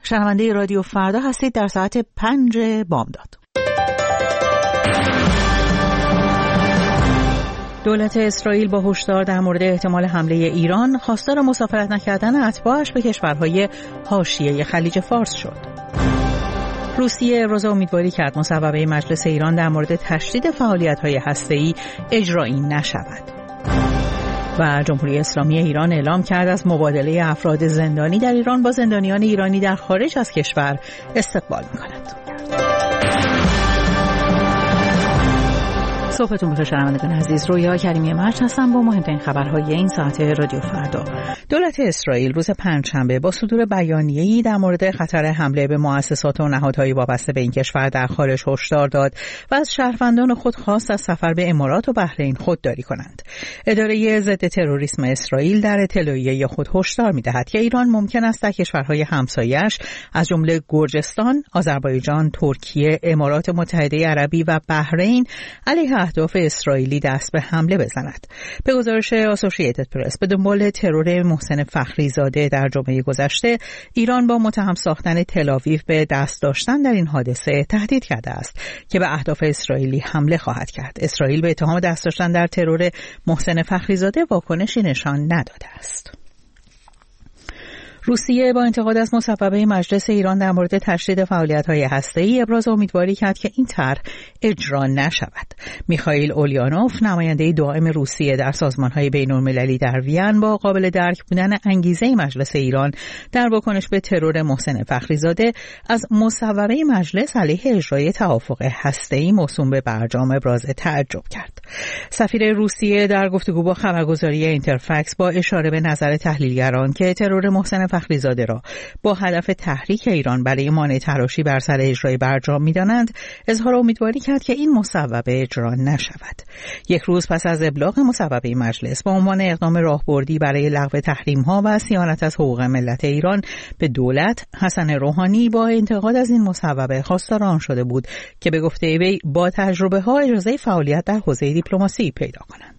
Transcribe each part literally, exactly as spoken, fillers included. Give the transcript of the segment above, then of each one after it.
شنونده رادیو فردا هستید در ساعت پنج بامداد. دولت اسرائیل با هشدار در مورد احتمال حمله ایران خواستار مسافرت نکردن اتباعش به کشورهای حاشیه خلیج فارس شد. روسیه ابراز امیدواری کرد مصوبه مجلس ایران در مورد تشدید فعالیت‌های هسته‌ای اجرایی نشود. و جمهوری اسلامی ایران اعلام کرد از مبادله افراد زندانی در ایران با زندانیان ایرانی در خارج از کشور استقبال می‌کند. صبحتون بخیر شنوندگان عزیز، رویا کریمی مرج هستم با مهمترین خبرهای این ساعت رادیو فردا. دولت اسرائیل روز پنجشنبه با صدور بیانیه‌ای در مورد خطر حمله به مؤسسات و نهادهای وابسته به این کشور در خارج هشدار داد و از شهروندان خود خواست از سفر به امارات و بحرین خودداری کنند. اداره ضد تروریسم اسرائیل در اطلاعیه خود هشدار می‌دهد که ایران ممکن است در کشورهای همسایه‌اش از جمله گرجستان، آذربایجان، ترکیه، امارات متحده عربی و بحرین علیه اهداف اسرائیلی دست به حمله بزند. به گزارش آسوشییتد پرس، به دنبال ترور محسن فخریزاده در جمعه گذشته، ایران با متهم ساختن تل‌آویو به دست داشتن در این حادثه تهدید کرده است که به اهداف اسرائیلی حمله خواهد کرد. اسرائیل به اتهام دست داشتن در ترور محسن فخریزاده واکنشی نشان نداده است. روسیه با انتقاد از مصوبه مجلس ایران در مورد تشدید فعالیت‌های هسته‌ای ابراز امیدواری کرد که این طرح اجرا نشود. میخائیل اولیانوف، نماینده دائم روسیه در سازمان‌های بین‌المللی در وین، با قابل درک بودن انگیزه مجلس ایران در واکنش به ترور محسن فخریزاده از مصوبه مجلس علیه اجرای توافق هسته‌ای موسوم به برجام ابراز تعجب کرد. سفیر روسیه در گفتگو با خبرگزاری اینترفکس با اشاره به نظر تحلیلگران که ترور محسن فخریزاده را با هدف تحریک ایران برای مانع تراشی بر سر اجرای برجام می‌دانند، اظهار امیدواری کرد که این مصوبه اجرا نشود. یک روز پس از ابلاغ مصوبه مجلس با عنوان اقدام راهبردی برای لغو تحریم‌ها و صیانت از حقوق ملت ایران به دولت، حسن روحانی با انتقاد از این مصوبه خواستار آن شده بود که به گفته وی با تجربه‌ها اجازه فعالیت در حوزه دیپلماسی پیدا کنند.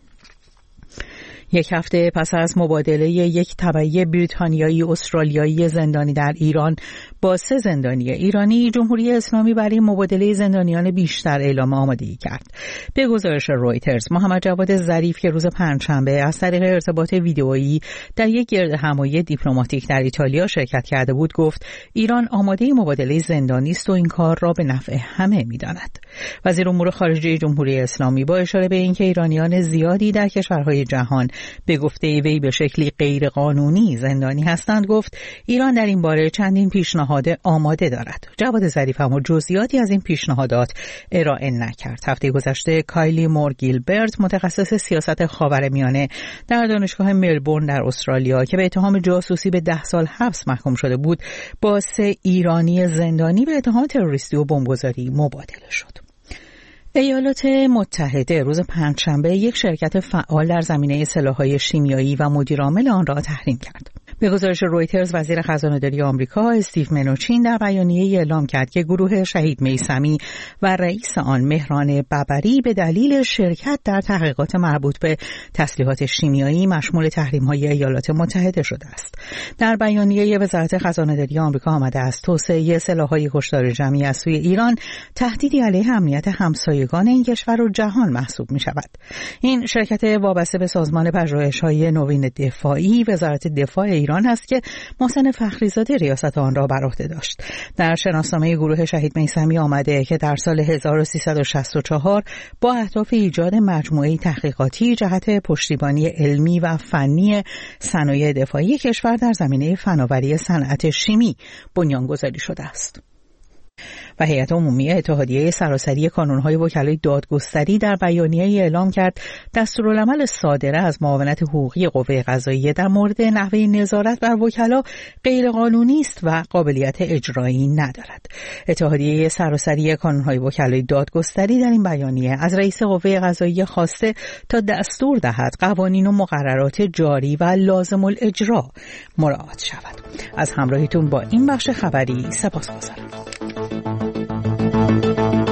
یک هفته پس از مبادله یک تبعی بریتانیایی استرالیایی زندانی در ایران با سه زندانی ایرانی، جمهوری اسلامی برای مبادله زندانیان بیشتر اعلام آمادگی کرد. به گزارش رویترز، محمد جواد ظریف که روز پنجشنبه از طریق ارتباط ویدئویی در یک گردهمایی دیپلماتیک در ایتالیا شرکت کرده بود، گفت ایران آماده مبادله زندانی است و این کار را به نفع همه می‌داند. وزیر امور خارجه جمهوری اسلامی با اشاره به اینکه ایرانیان زیادی در کشورهای جهان به گفته وی به شکلی غیر قانونی زندانی هستند، گفت ایران در این باره چندین پیشنهاد آماده دارد. جواد ظریف اما جزئیاتی از این پیشنهادات ارائه نکرد. هفته گذشته کایلی مور گیلبرت، متخصص سیاست خاورمیانه در دانشگاه ملبورن در استرالیا که به اتهام جاسوسی به ده سال حبس محکوم شده بود، با سه ایرانی زندانی به اتهام تروریستی و بمبگذاری مبادله شد. ایالات متحده روز پنجشنبه یک شرکت فعال در زمینه سلاح‌های شیمیایی و مدیرعامل آن را تحریم کرد. به گزارش رویترز، وزیر خزانه‌داری آمریکا استیو منوچین در بیانیه‌ای اعلام کرد که گروه شهید میثمی و رئیس آن مهران ببری به دلیل شرکت در تحقیقات مربوط به تسلیحات شیمیایی مشمول تحریم‌های ایالات متحده شده است. در بیانیه وزارت خزانه‌داری آمریکا آمده است توسعه سلاح‌های کشتار جمعی از سوی ایران تهدیدی علیه امنیت همسایگان این کشور و جهان محسوب می‌شود. این شرکت وابسته به سازمان پژوهش‌های نوین دفاعی وزارت دفاع ایران است که محسن فخریزاده ریاست آن را بر عهده داشت. در شناسنامه گروه شهید میثمی آمده که در سال هزار و سیصد و شصت و چهار با اهداف ایجاد مجموعه تحقیقاتی جهت پشتیبانی علمی و فنی صنایع دفاعی کشور در زمینه فناوری صنعت شیمی بنیانگذاری شده است. و هیئت عمومی اتحادیه سراسری کانون‌های وکلای دادگستری در بیانیه‌ای اعلام کرد دستورالعمل صادره از معاونت حقوقی قوه قضاییه در مورد نحوه نظارت بر وکلا غیرقانونی است و قابلیت اجرایی ندارد. اتحادیه سراسری کانون‌های وکلای دادگستری در این بیانیه از رئیس قوه قضاییه خواسته تا دستور دهد قوانین و مقررات جاری و لازم الاجرا مراعات شود. از همراهیتون با این بخش خبری سپاسگزارم.